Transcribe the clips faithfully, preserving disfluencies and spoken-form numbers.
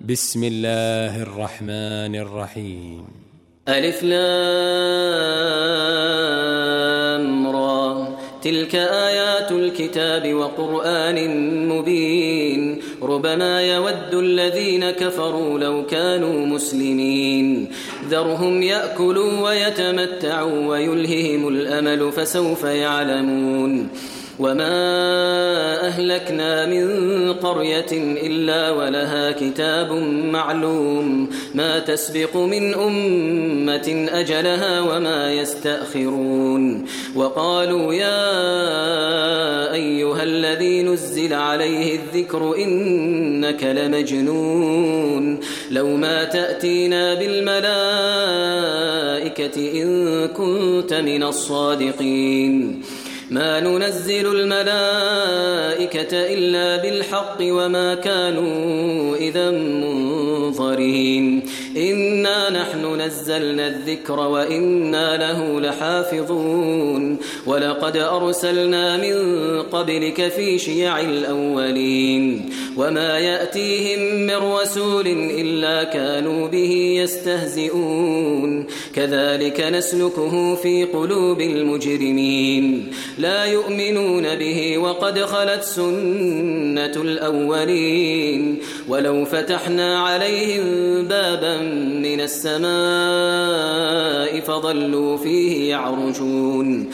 بسم الله الرحمن الرحيم. ألف لام را تلك آيات الكتاب وقرآن مبين ربما يود الذين كفروا لو كانوا مسلمين ذرهم يأكلوا ويتمتعوا ويلههم الأمل فسوف يعلمون وما أهلكنا من قرية إلا ولها كتاب معلوم ما تسبق من أمة أجلها وما يستأخرون وقالوا يا أيها الذي نزل عليه الذكر إنك لمجنون لو ما تأتينا بالملائكة إن كنت من الصادقين ما ننزل الملائكة إلا بالحق وما كانوا إذا منظرين إنا نحن نزلنا الذكر وإنا له لحافظون ولقد أرسلنا من قبلك في شيع الأولين وما يأتيهم من رسول إلا كانوا به يستهزئون كذلك نسلكه في قلوب المجرمين لا يؤمنون به وقد خلت سنة الأولين ولو فتحنا عليهم بابا من السماء فظلوا فيه يعرجون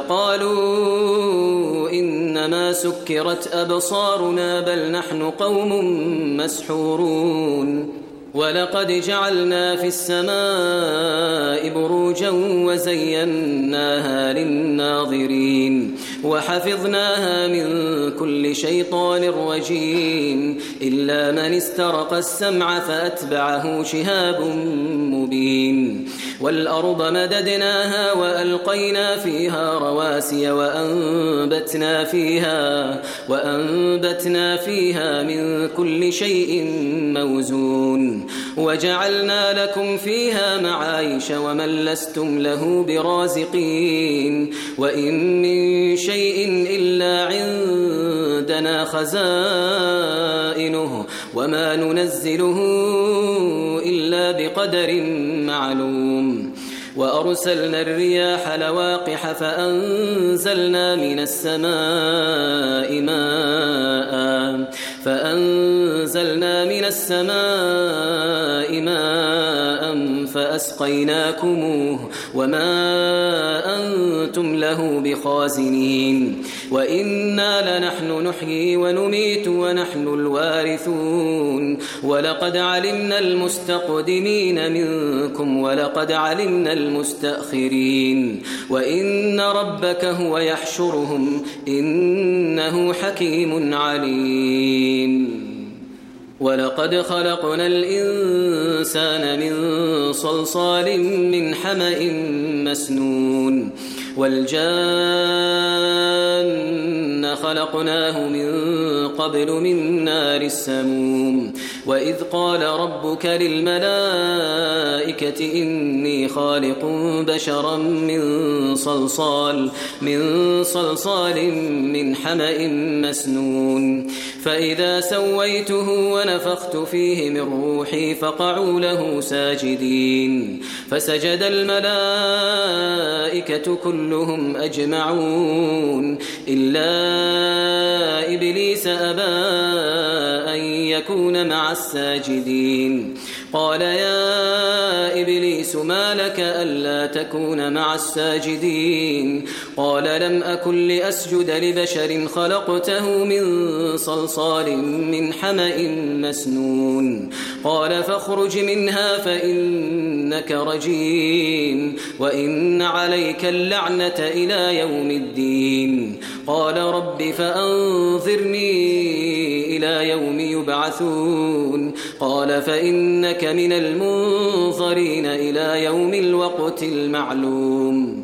لقالوا إنما سكرت أبصارنا بل نحن قوم مسحورون ولقد جعلنا في السماء بروجا وزيناها للناظرين وحفظناها من كل شيطان رجيم إلا من استرق السمع فأتبعه شهاب مبين والأرض مددناها وألقينا فيها رواسي وأنبتنا فيها وأنبتنا فيها من كل شيء موزون وجعلنا لكم فيها معايش ومن لستم له برازقين وإن من شيء إلا عندنا خزائنه وما ننزله إلا بقدر معلوم وأرسلنا الرياح لواقح فأنزلنا من السماء ماء فأنزلنا من السماء ماء فأسقيناكموه وما أنتم له بخازنين وإنا لنحن نحيي ونميت ونحن الوارثون ولقد علمنا المستقدمين منكم ولقد علمنا المستأخرين وإن ربك هو يحشرهم إنه حكيم عليم ولقد خلقنا الإنسان من صلصال من حمأ مسنون والجان خلقناه من قبل من نار السموم وإذ قال ربك للملائكة إني خالق بشرا من صلصال من صلصال من حمأ مسنون فإذا سويته ونفخت فيه من روحي فقعوا له ساجدين فسجد الملائكة كلهم أجمعون إلا إبليس أبى أن يكون مع الساجدين قال يا إبليس ما لك ألا تكون مع الساجدين قال لم أكن لأسجد لبشر خلقته من صلصال من حمأ مسنون قال فاخرج منها فإنك رجيم وإن عليك اللعنة إلى يوم الدين قال رب فأنظرني إلى يوم يبعثون قال فإنك من المنظرين إلى يوم الوقت المعلوم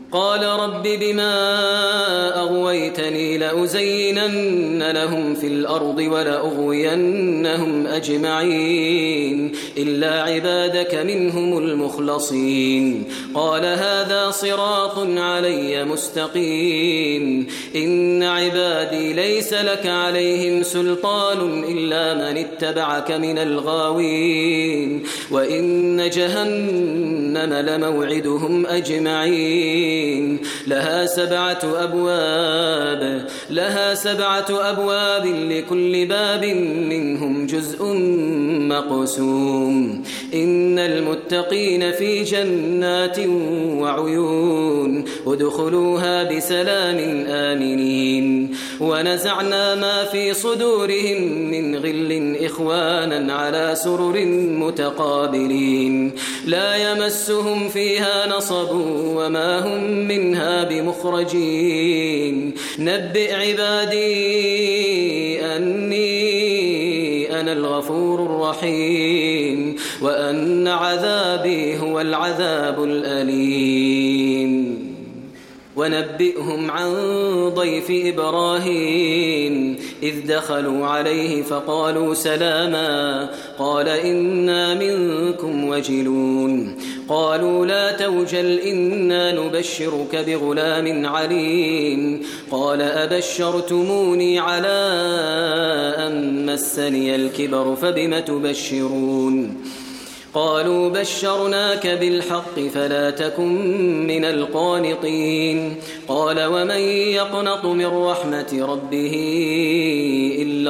قال رب بما أغويتني لأزينن لهم في الأرض ولأغوينهم أجمعين إلا عبادك منهم المخلصين قال هذا صراط علي مستقيم إن عبادي ليس لك عليهم سلطان إلا من اتبعك من الغاوين وإن جهنم لموعدهم أجمعين لها سبعة أبواب لها سبعة أبواب لكل باب منهم جزء مقسوم إن المتقين في جنات وعيون ادخلوها بسلام آمنين ونزعنا ما في صدورهم من غل إخوانا على سرر متقابلين لا يمسهم فيها نصب وما هم منها بمخرجين نبئ عبادي أني أنا الغفور الرحيم وأن عذابي هو العذاب الأليم ونبئهم عن ضيف إبراهيم إذ دخلوا عليه فقالوا سلاما قال إنا منكم وجلون قالوا لا توجل إنا نبشرك بغلام عليم قال أبشرتموني على أن مسني الكبر فبم تبشرون قالوا بشرناك بالحق فلا تكن من القانطين قال ومن يقنط من رحمة ربه إلا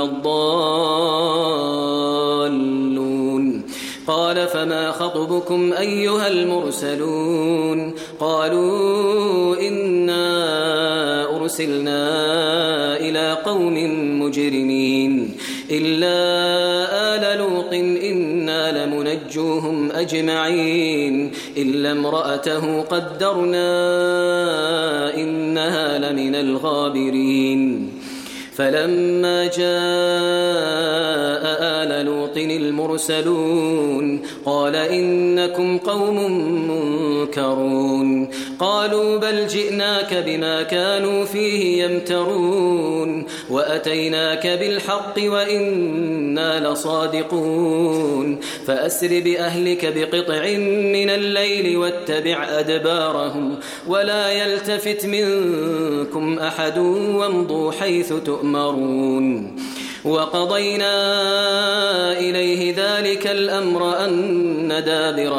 الضالون قال فما خطبكم أيها المرسلون قالوا إنا أرسلنا إلى قوم مجرمين إلا آل لوط إنا لمنجوهم أجمعين إلا امرأته قدرنا إنها لمن الغابرين فلما جاء آل لوط المرسلون قال إنكم قوم منكرون قالوا بل جئناك بما كانوا فيه يمترون وأتيناك بالحق وإنا لصادقون فأسر بأهلك بقطع من الليل واتبع أدبارهم ولا يلتفت منكم أحد وامضوا حيث تؤمرون وقضينا إليه ذلك الأمر أن دابر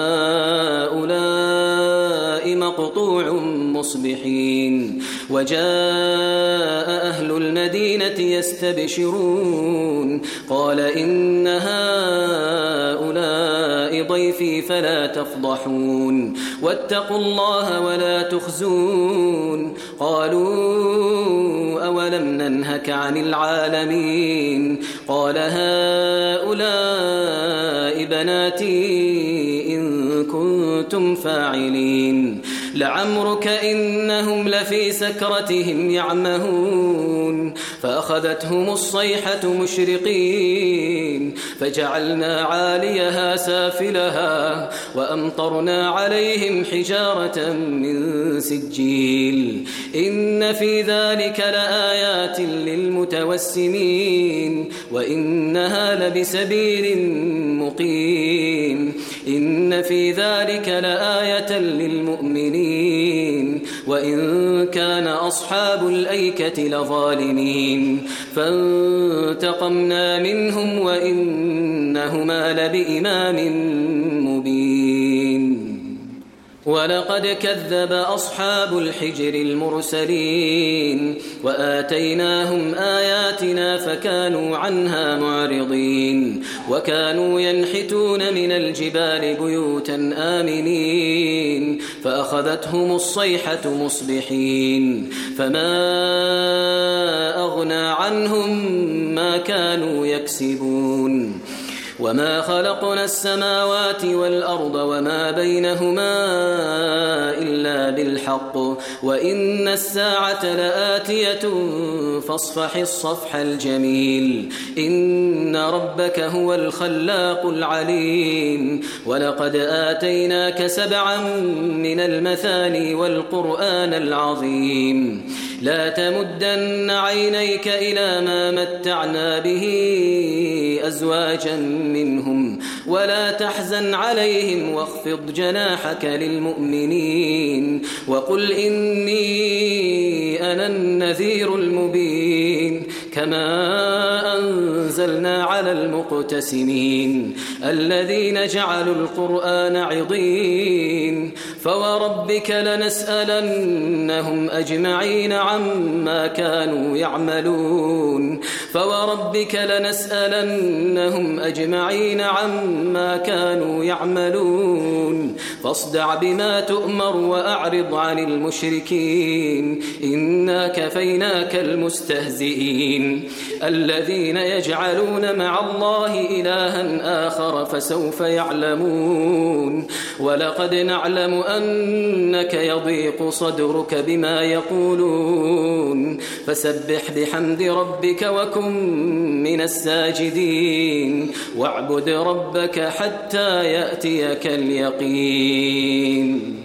هؤلاء مقطوع مصبحين وجاء أهل المدينة يستبشرون قال إن هؤلاء ضيفي فلا تفضحون واتقوا الله ولا تخزون قالوا أولم ننهك عن العالمين قال هؤلاء بناتي إن كنتم فاعلين لعمرك إنهم لفي سكرتهم يعمهون فأخذتهم الصيحة مشرقين فجعلنا عاليها سافلها وأمطرنا عليهم حجارة من سجيل إن في ذلك لآيات للمتوسمين وإنها لبسبيل مقيم إن في ذلك لآية للمؤمنين وإن كان أصحاب الأيكة لظالمين فانتقمنا منهم وإنهما لبإمام مبين ولقد كذب أصحاب الحجر المرسلين وآتيناهم آياتنا فكانوا عنها معرضين وكانوا ينحتون من الجبال بيوتا آمنين فأخذتهم الصيحة مصبحين فما أغنى عنهم ما كانوا يكسبون وما خلقنا السماوات والأرض وما بينهما إلا بالحق وإن الساعة لآتية فاصفح الصفح الجميل إن ربك هو الخلاق العليم ولقد آتيناك سبعا من المثاني والقرآن العظيم لا تمدن عينيك إلى ما متعنا به أزواجا منهم ولا تحزن عليهم واخفض جناحك للمؤمنين وقل إني أنا النذير المبين كما أنزلنا على المقتسمين الذين جعلوا القرآن عضين فوربك لنسألنهم أجمعين عما كانوا يعملون فوربك لنسألنهم أجمعين عما كانوا يعملون فاصدع بما تؤمر وأعرض عن المشركين إنا كفيناك المستهزئين الذين يجعلون مع الله إلها آخر فسوف يعلمون ولقد نعلم أنك يضيق صدرك بما يقولون فسبح بحمد ربك وكن من الساجدين واعبد ربك حتى يأتيك اليقين